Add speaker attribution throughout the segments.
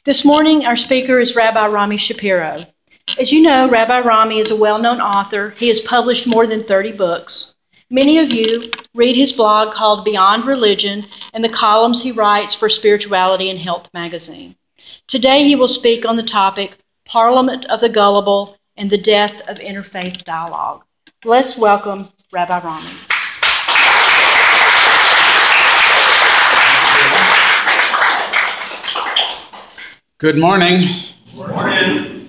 Speaker 1: This morning, our speaker is Rabbi Rami Shapiro. As you know, Rabbi Rami is a well-known author. He has published more than 30 books. Many of you read his blog called Beyond Religion and the columns he writes for Spirituality and Health magazine. Today, he will speak on the topic, Parliament of the Gullible and the Death of Interfaith Dialogue. Let's welcome Rabbi Rami.
Speaker 2: Good morning.
Speaker 3: Good morning.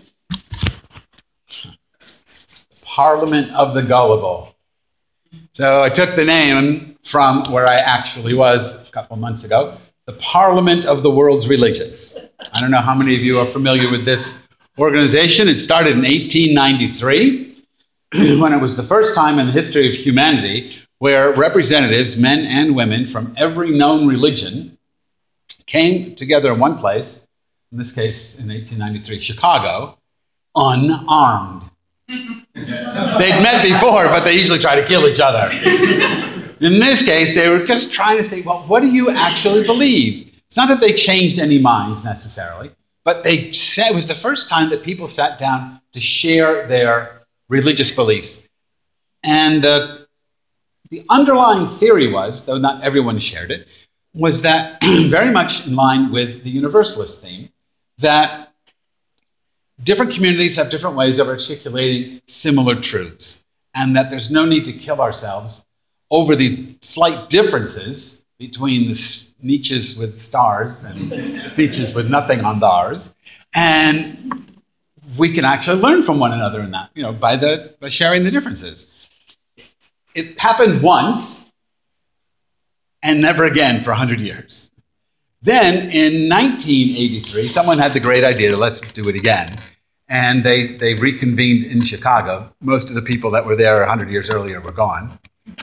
Speaker 2: Parliament of the Gullible. So I took the name from where I actually was a couple months ago, the Parliament of the World's Religions. I don't know how many of you are familiar with this organization. It started in 1893, when it was the first time in the history of humanity where representatives, men and women from every known religion, came together in one place, in this case in 1893, Chicago, unarmed. They'd met before, but they usually try to kill each other. In this case, they were just trying to say, well, what do you actually believe? It's not that they changed any minds necessarily, but they said it was the first time that people sat down to share their religious beliefs. And the underlying theory was, though not everyone shared it, was that very much in line with the universalist theme, that different communities have different ways of articulating similar truths, and that there's no need to kill ourselves over the slight differences between the Nietzsches with stars and Nietzsches with nothing on theirs, and we can actually learn from one another in that, by sharing the differences. It happened once, and never again for 100 years. Then, in 1983, someone had the great idea, let's do it again. And they reconvened in Chicago. Most of the people that were there 100 years earlier were gone.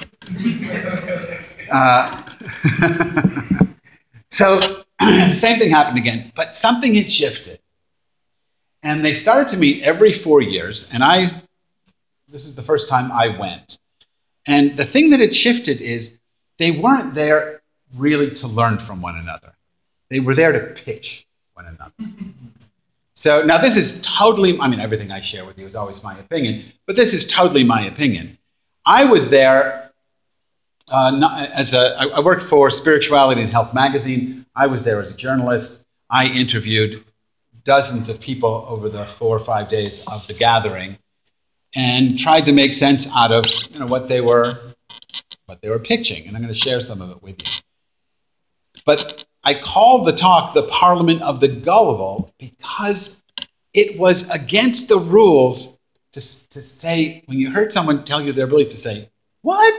Speaker 2: So, same thing happened again, but something had shifted. And they started to meet every 4 years, and this is the first time I went. And the thing that had shifted is they weren't there really to learn from one another. They were there to pitch one another. So now this is totally, everything I share with you is always my opinion, but this is totally my opinion. I was there I worked for Spirituality and Health magazine. I was there as a journalist. I interviewed dozens of people over the 4 or 5 days of the gathering and tried to make sense out of what they were pitching, and I'm going to share some of it with you. But I called the talk the Parliament of the Gullible because it was against the rules to say, when you heard someone tell you their belief, to say, what?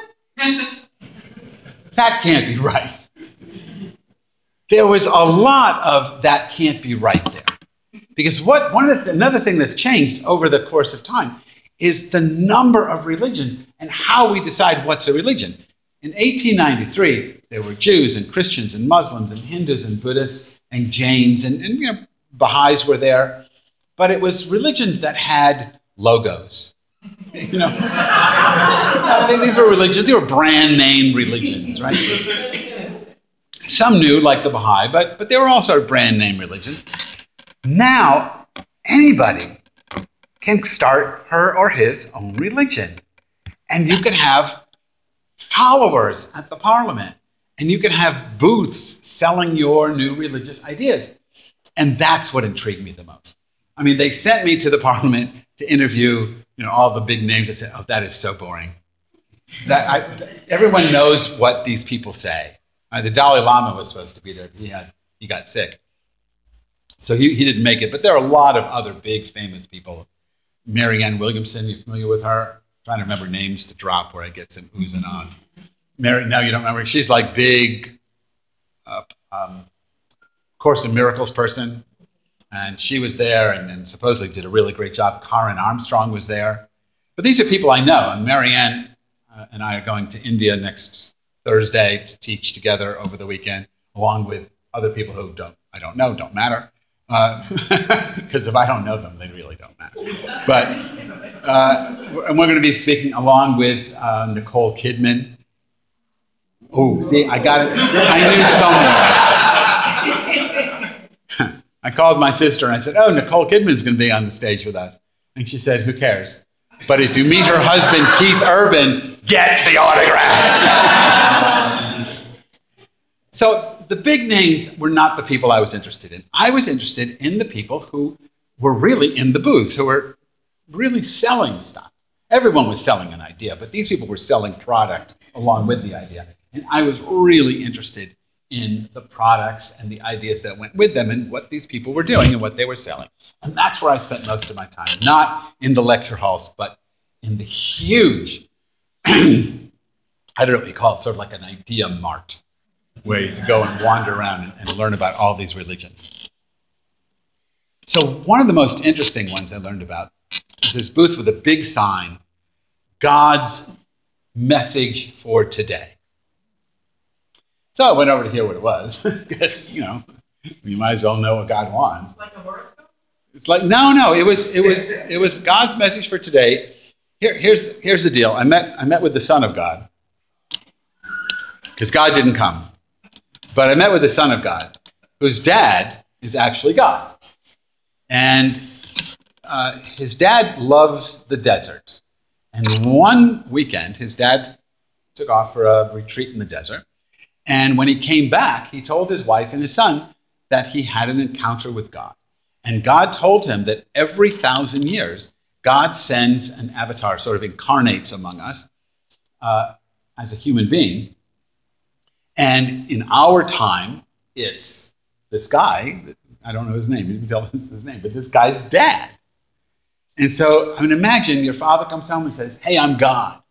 Speaker 2: That can't be right. There was a lot of that can't be right there. Because another thing that's changed over the course of time is the number of religions and how we decide what's a religion. In 1893, there were Jews and Christians and Muslims and Hindus and Buddhists and Jains and Baha'is were there. But it was religions that had logos. These were religions, they were brand name religions, right? Some new, like the Baha'i, but they were all sort of brand name religions. Now, anybody can start her or his own religion. And you can have followers at the Parliament. And you can have booths selling your new religious ideas. And that's what intrigued me the most. They sent me to the Parliament to interview all the big names. I said, oh, that is so boring. Everyone knows what these people say. The Dalai Lama was supposed to be there. He got sick. So he didn't make it. But there are a lot of other big famous people. Marianne Williamson, you familiar with her? I'm trying to remember names to drop where I get some oohs and ahs. No, you don't remember. She's like big Course in Miracles person. And she was there and supposedly did a really great job. Karen Armstrong was there. But these are people I know. And Marianne and I are going to India next Thursday to teach together over the weekend, along with other people who I don't know, don't matter. Because if I don't know them, they really don't matter. But and we're going to be speaking along with Nicole Kidman. Oh, see, I got it. I knew someone. I called my sister and I said, oh, Nicole Kidman's going to be on the stage with us. And she said, who cares? But if you meet her husband, Keith Urban, get the autograph. So the big names were not the people I was interested in. I was interested in the people who were really in the booths, who were really selling stuff. Everyone was selling an idea, but these people were selling product along with the idea. And I was really interested in the products and the ideas that went with them and what these people were doing and what they were selling. And that's where I spent most of my time, not in the lecture halls, but in the huge, I don't know what you call it, sort of like an idea mart, where you can go and wander around and learn about all these religions. So one of the most interesting ones I learned about is this booth with a big sign, God's message for today. So I went over to hear what it was, because, you might as well know what God wants.
Speaker 3: It's like a horoscope?
Speaker 2: It's like, no, it was God's message for today. Here's the deal. I met with the Son of God, because God didn't come. But I met with the Son of God, whose dad is actually God. And his dad loves the desert. And one weekend, his dad took off for a retreat in the desert. And when he came back, he told his wife and his son that he had an encounter with God. And God told him that every 1,000 years, God sends an avatar, sort of incarnates among us as a human being. And in our time, it's this guy, I don't know his name, you can tell us his name, but this guy's dad. And so, imagine your father comes home and says, hey, I'm God.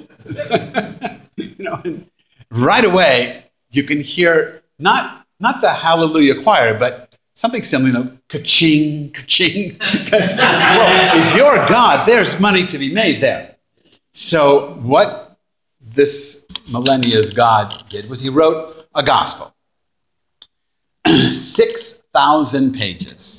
Speaker 2: And right away, you can hear not the Hallelujah choir, but something similar, ka-ching, ka-ching. Because, if you're God, there's money to be made there. So what this millennia's God did was he wrote a gospel. 6,000 pages.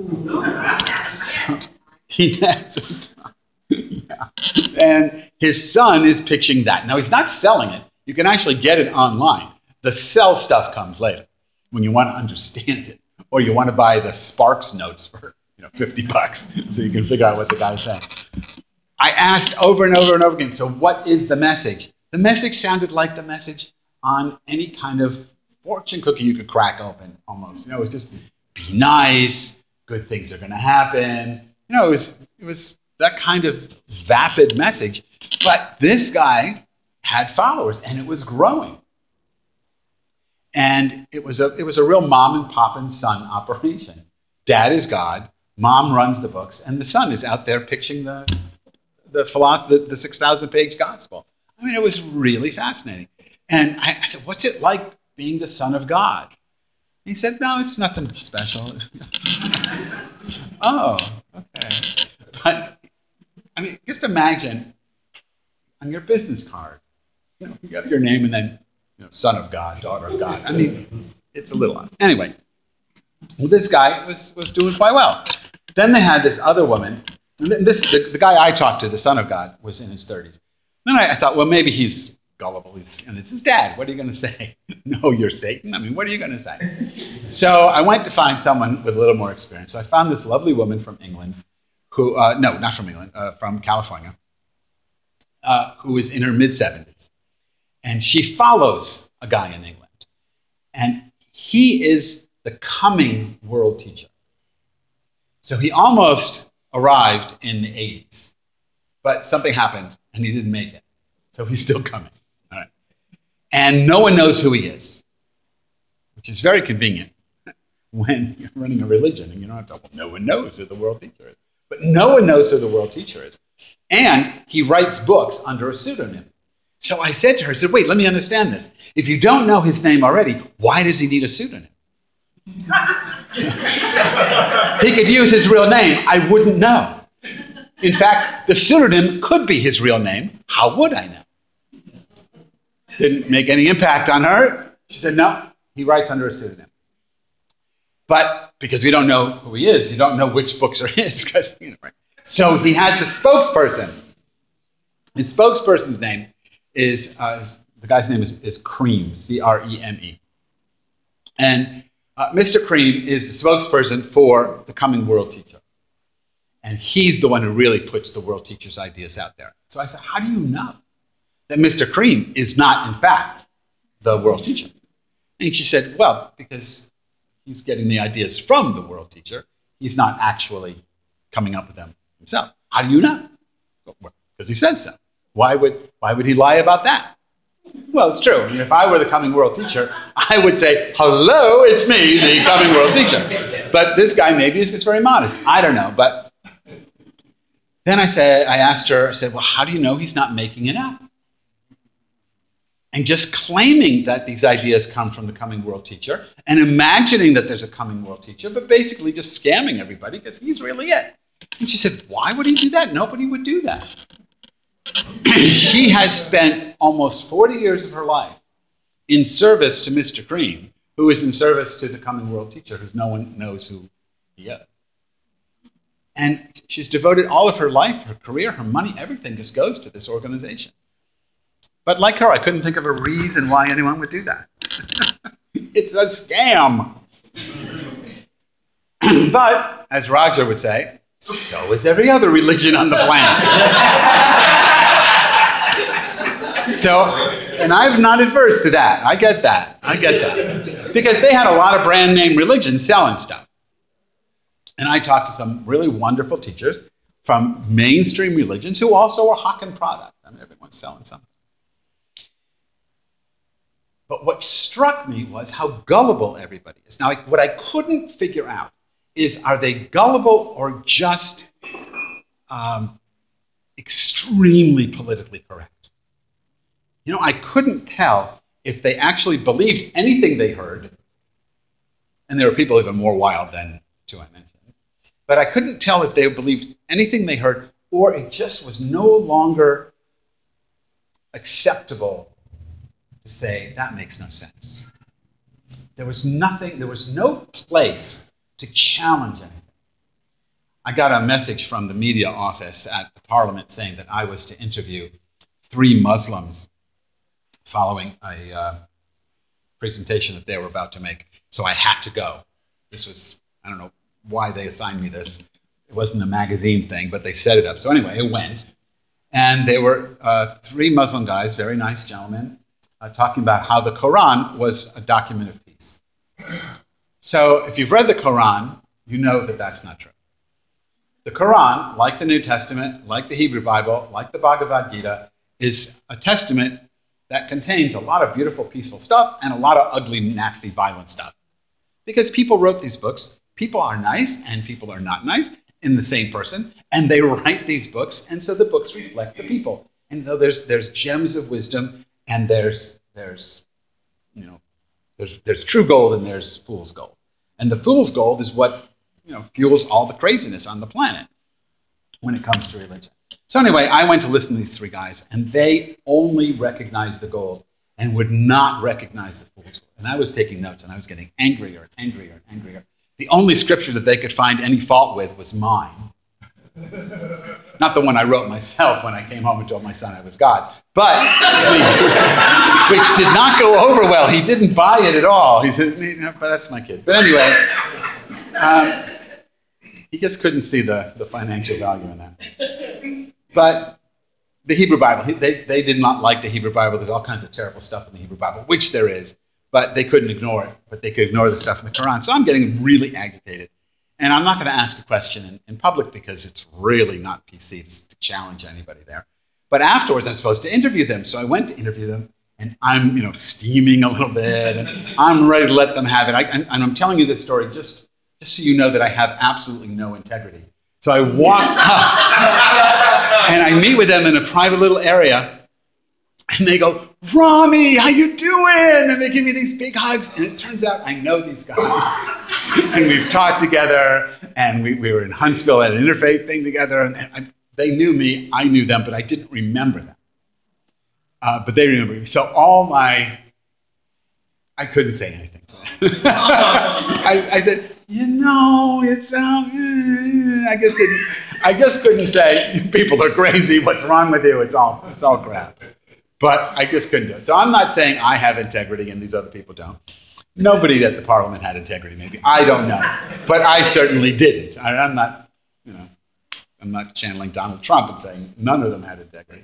Speaker 2: So he had some time. Yeah. And his son is pitching that. Now, he's not selling it. You can actually get it online. The sell stuff comes later when you want to understand it, or you want to buy the Sparks notes for $50 so you can figure out what the guy's saying. I asked over and over and over again, so what is the message? The message sounded like the message on any kind of fortune cookie you could crack open, almost. It was just, be nice, good things are going to happen. It was that kind of vapid message. But this guy had followers, and it was growing. And it was a real mom and pop and son operation. Dad is God, mom runs the books, and the son is out there pitching the philosophy, the 6,000 page gospel. It was really fascinating. And I said, what's it like being the son of God? And he said, no, it's nothing special. Oh, okay. But, just imagine on your business card, you have your name and then, son of God, daughter of God. It's a little odd. Anyway, this guy was doing quite well. Then they had this other woman. And the guy I talked to, the son of God, was in his 30s. Then I thought, well, maybe he's gullible. And it's his dad. What are you going to say? No, you're Satan. What are you going to say? So I went to find someone with a little more experience. So I found this lovely woman from England, who, no, not from England, from California, who is in her mid-70s. And she follows a guy in England. And he is the coming world teacher. So he almost arrived in the 80s, but something happened and he didn't make it. So he's still coming. All right. And no one knows who he is, which is very convenient when you're running a religion and you don't have to, well, no one knows who the world teacher is. But no one knows who the world teacher is. And he writes books under a pseudonym. So I said to her, wait, let me understand this. If you don't know his name already, why does he need a pseudonym? He could use his real name. I wouldn't know. In fact, the pseudonym could be his real name. How would I know? Didn't make any impact on her. She said, no, he writes under a pseudonym. But because we don't know who he is, you don't know which books are his. Right? So he has a spokesperson. His spokesperson's name is, the guy's name is Creme, C-R-E-M-E. And Mr. Cream is the spokesperson for the coming world teacher. And he's the one who really puts the world teacher's ideas out there. So I said, how do you know that Mr. Cream is not, in fact, the world teacher? And she said, well, because he's getting the ideas from the world teacher. He's not actually coming up with them himself. How do you know? Because he says so. Why would he lie about that? Well, it's true. I mean, if I were the coming world teacher, I would say, hello, it's me, the coming world teacher. But this guy maybe is just very modest. I don't know. But then I asked her, I said, well, how do you know he's not making it up? And just claiming that these ideas come from the coming world teacher and imagining that there's a coming world teacher, but basically just scamming everybody because he's really it. And she said, why would he do that? Nobody would do that. She has spent almost 40 years of her life in service to Mr. Cream, who is in service to the coming world teacher, who no one knows who he is. And she's devoted all of her life, her career, her money, everything just goes to this organization. But like her, I couldn't think of a reason why anyone would do that. It's a scam. But, as Roger would say, so is every other religion on the planet. And I'm not adverse to that. I get that. Because they had a lot of brand name religions selling stuff. And I talked to some really wonderful teachers from mainstream religions who also were hawking product. I mean, everyone's selling something. But what struck me was how gullible everybody is. Now, what I couldn't figure out is, are they gullible or just extremely politically correct? You know, I couldn't tell if they actually believed anything they heard, and there were people even more wild than two I mentioned, but I couldn't tell if they believed anything they heard, or it just was no longer acceptable to say, that makes no sense. There was no place to challenge anything. I got a message from the media office at the Parliament saying that I was to interview 3 Muslims following a presentation that they were about to make. So I had to go. This was, I don't know why they assigned me this. It wasn't a magazine thing, but they set it up. So anyway, I went. And they were 3 Muslim guys, very nice gentlemen, talking about how the Quran was a document of peace. So if you've read the Quran, you know that that's not true. The Quran, like the New Testament, like the Hebrew Bible, like the Bhagavad Gita, is a testament that contains a lot of beautiful, peaceful stuff and a lot of ugly, nasty, violent stuff. Because people wrote these books. People are nice and people are not nice in the same person, and they write these books, and so the books reflect the people. And so there's gems of wisdom, and there's true gold and there's fool's gold. And the fool's gold is what fuels all the craziness on the planet when it comes to religion. So anyway, I went to listen to these 3 guys, and they only recognized the gold and would not recognize the fool's gold. And I was taking notes, and I was getting angrier and angrier and angrier. The only scripture that they could find any fault with was mine. Not the one I wrote myself when I came home and told my son I was God, but which did not go over well. He didn't buy it at all. He said, but that's my kid. But anyway, he just couldn't see the financial value in that. But the Hebrew Bible, they did not like the Hebrew Bible. There's all kinds of terrible stuff in the Hebrew Bible, which there is, but they couldn't ignore it. But they could ignore the stuff in the Quran. So I'm getting really agitated. And I'm not going to ask a question in public because it's really not PC to challenge anybody there. But afterwards, I'm supposed to interview them. So I went to interview them, and I'm steaming a little bit, and I'm ready to let them have it. And I'm telling you this story just so you know that I have absolutely no integrity. So I walked up, and I meet with them in a private little area, and they go, Rami, how you doing? And they give me these big hugs. And it turns out I know these guys. And we've talked together. And we were in Huntsville at an interfaith thing together. And they knew me. I knew them. But I didn't remember them. But they remember me. So I couldn't say anything to them. I said, it's I just couldn't say, people are crazy. What's wrong with you? It's all crap. But I just couldn't do it. So I'm not saying I have integrity and these other people don't. Nobody at the Parliament had integrity, maybe. I don't know. But I certainly didn't. I'm not, I'm not channeling Donald Trump and saying none of them had integrity.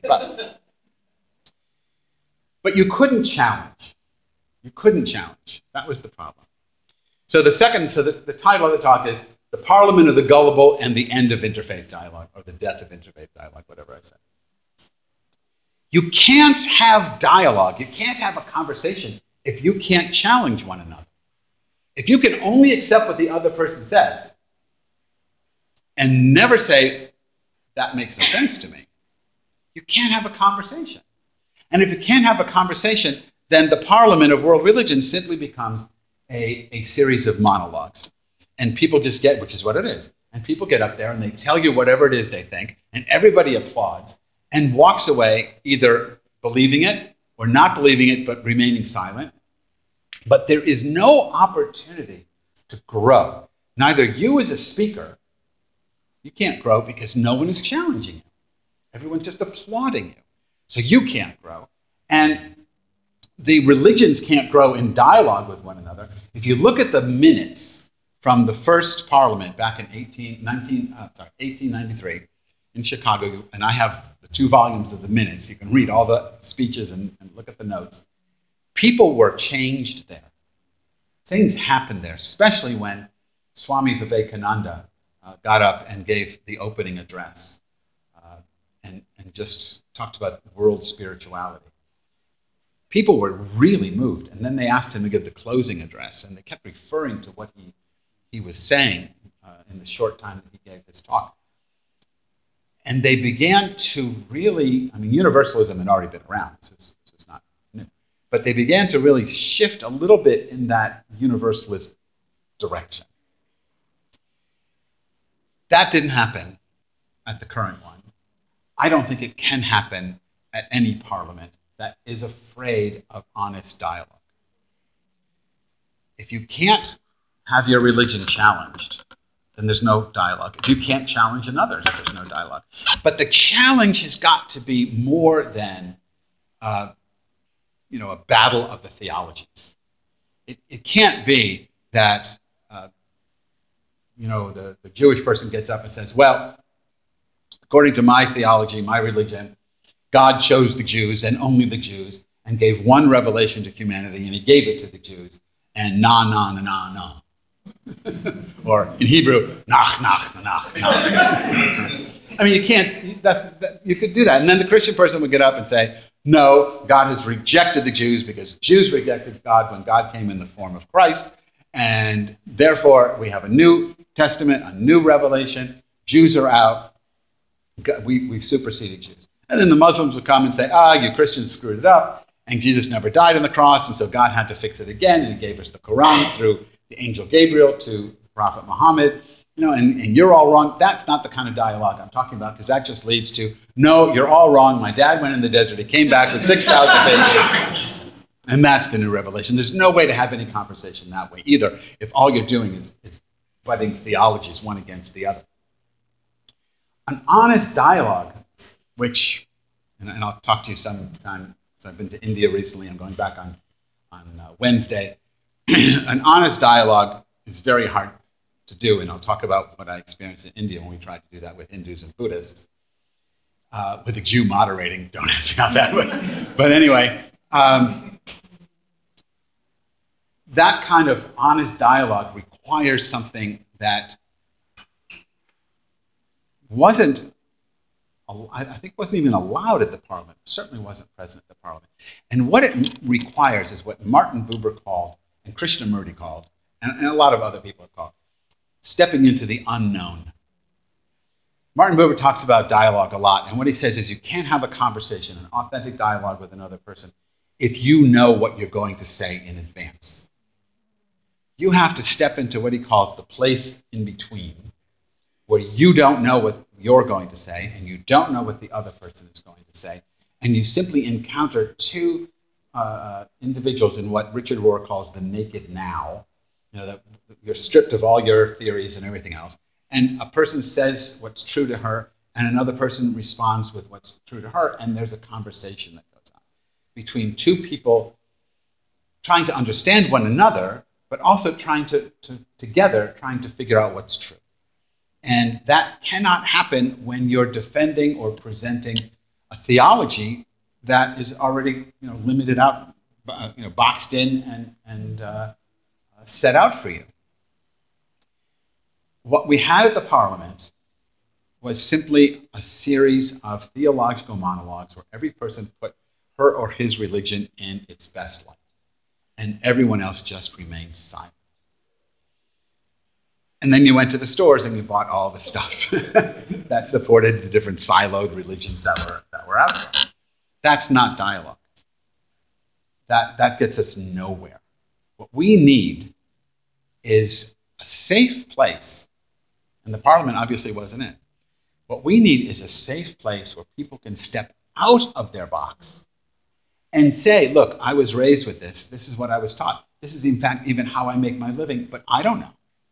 Speaker 2: But you couldn't challenge. You couldn't challenge. That was the problem. So the title of the talk is The Parliament of the Gullible and the End of Interfaith Dialogue, or the Death of Interfaith Dialogue, whatever I said. You can't have dialogue, you can't have a conversation if you can't challenge one another. If you can only accept what the other person says and never say, that makes no sense to me, you can't have a conversation. And if you can't have a conversation, then the Parliament of world religion simply becomes a series of monologues. And people just get, which is what it is, and people get up there and they tell you whatever it is they think, and everybody applauds and walks away either believing it or not believing it, but remaining silent. But there is no opportunity to grow. Neither you as a speaker, you can't grow because no one is challenging you. Everyone's just applauding you. So you can't grow. And the religions can't grow in dialogue with one another. If you look at the minutes from the first parliament back in 1893 in Chicago, and I have the 2 volumes of the minutes, you can read all the speeches and look at the notes. People were changed there. Things happened there, especially when Swami Vivekananda got up and gave the opening address and just talked about world spirituality. People were really moved, and then they asked him to give the closing address, and they kept referring to what he was saying in the short time that he gave his talk. And they began to really, universalism had already been around, so it's not new, but they began to really shift a little bit in that universalist direction. That didn't happen at the current one. I don't think it can happen at any parliament that is afraid of honest dialogue. If you can't have your religion challenged, then there's no dialogue. If you can't challenge another's, there's no dialogue. But the challenge has got to be more than a battle of the theologies. It can't be that the Jewish person gets up and says, well, according to my theology, my religion, God chose the Jews and only the Jews and gave one revelation to humanity, and he gave it to the Jews, and na. Or in Hebrew, nach. You can't, you could do that. And then the Christian person would get up and say, no, God has rejected the Jews because Jews rejected God when God came in the form of Christ, and therefore we have a new testament, a new revelation. Jews are out. We've superseded Jews. And then the Muslims would come and say, you Christians screwed it up, and Jesus never died on the cross, and so God had to fix it again, and he gave us the Quran through the angel Gabriel to the Prophet Muhammad, and you're all wrong. That's not the kind of dialogue I'm talking about, because that just leads to, no, you're all wrong. My dad went in the desert. He came back with 6,000 pages, and that's the new revelation. There's no way to have any conversation that way either, if all you're doing is butting theologies one against the other. An honest dialogue, which, and I'll talk to you sometime, so I've been to India recently, I'm going back on Wednesday. An honest dialogue is very hard to do, and I'll talk about what I experienced in India when we tried to do that with Hindus and Buddhists. With a Jew moderating, don't ask me how that went. But anyway, that kind of honest dialogue requires something that wasn't even allowed at the Parliament, certainly wasn't present at the Parliament. And what it requires is what Martin Buber called, and Krishnamurti called, and a lot of other people have called, stepping into the unknown. Martin Buber talks about dialogue a lot, and what he says is you can't have a conversation, an authentic dialogue with another person, if you know what you're going to say in advance. You have to step into what he calls the place in between, where you don't know what you're going to say, and you don't know what the other person is going to say, and you simply encounter two individuals in what Richard Rohr calls the naked now. That you're stripped of all your theories and everything else, and a person says what's true to her, and another person responds with what's true to her, and there's a conversation that goes on between two people trying to understand one another, but also trying to together trying to figure out what's true. And that cannot happen when you're defending or presenting a theology that is already limited out, boxed in and set out for you. What we had at the Parliament was simply a series of theological monologues where every person put her or his religion in its best light, and everyone else just remained silent. And then you went to the stores and you bought all the stuff that supported the different siloed religions that were out there. That's not dialogue. That gets us nowhere. What we need is a safe place, and the Parliament obviously wasn't it. What we need is a safe place where people can step out of their box and say, look, I was raised with this. This is what I was taught. This is, in fact, even how I make my living, but I don't know.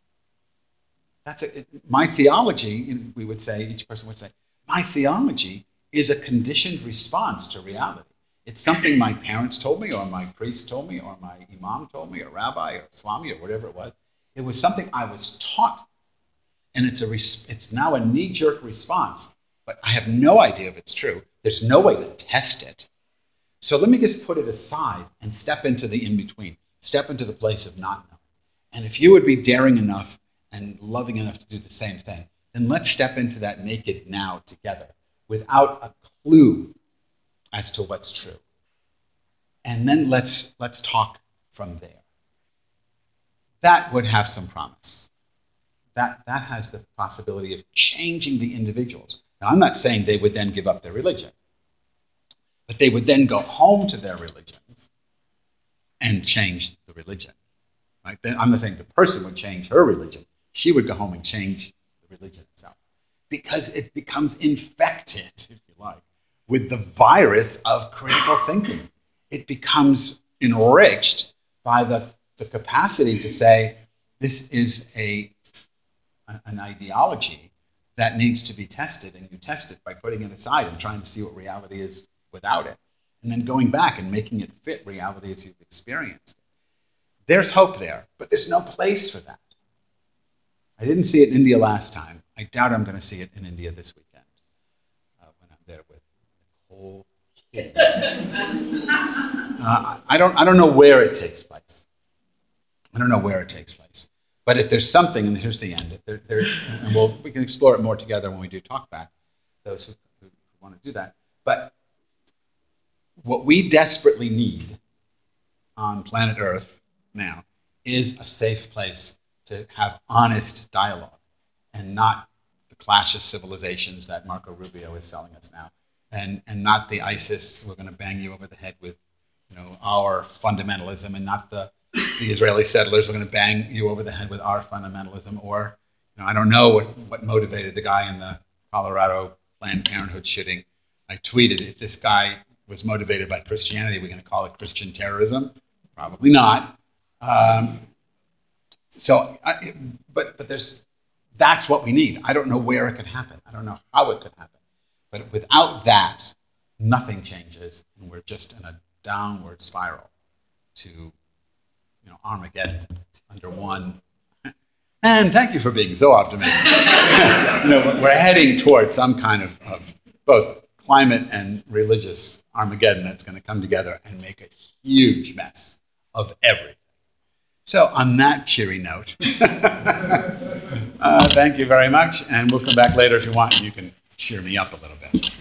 Speaker 2: My theology, we would say, each person would say, my theology is a conditioned response to reality. It's something my parents told me, or my priest told me, or my imam told me, or rabbi, or swami, or whatever it was. It was something I was taught. And it's now a knee-jerk response, but I have no idea if it's true. There's no way to test it. So let me just put it aside and step into the in-between, step into the place of not knowing. And if you would be daring enough and loving enough to do the same thing, then let's step into that naked now together without a clue as to what's true. And then let's talk from there. That would have some promise. That has the possibility of changing the individuals. Now, I'm not saying they would then give up their religion, but they would then go home to their religions and change the religion. Right? I'm not saying the person would change her religion. She would go home and change the religion itself, because it becomes infected, if you like, with the virus of critical thinking. It becomes enriched by the capacity to say, this is an ideology that needs to be tested, and you test it by putting it aside and trying to see what reality is without it, and then going back and making it fit reality as you've experienced. There's hope there, but there's no place for that. I didn't see it in India last time. I doubt I'm going to see it in India this weekend when I'm there with Nicole. I don't know where it takes place. I don't know where it takes place. But if there's something, and here's the end, and we can explore it more together when we do talk back, those who want to do that. But what we desperately need on planet Earth now is a safe place to have honest dialogue, and not the clash of civilizations that Marco Rubio is selling us now, and not the ISIS, we're going to bang you over the head with our fundamentalism, and not the Israeli settlers, we're going to bang you over the head with our fundamentalism. Or I don't know what motivated the guy in the Colorado Planned Parenthood shooting. I tweeted, if this guy was motivated by Christianity, we're going to call it Christian terrorism? Probably not. But that's what we need. I don't know where it could happen. I don't know how it could happen. But without that, nothing changes, and we're just in a downward spiral to Armageddon under one. And thank you for being so optimistic. We're heading towards some kind of both climate and religious Armageddon that's going to come together and make a huge mess of everything. So on that cheery note, thank you very much, and we'll come back later if you want, and you can cheer me up a little bit.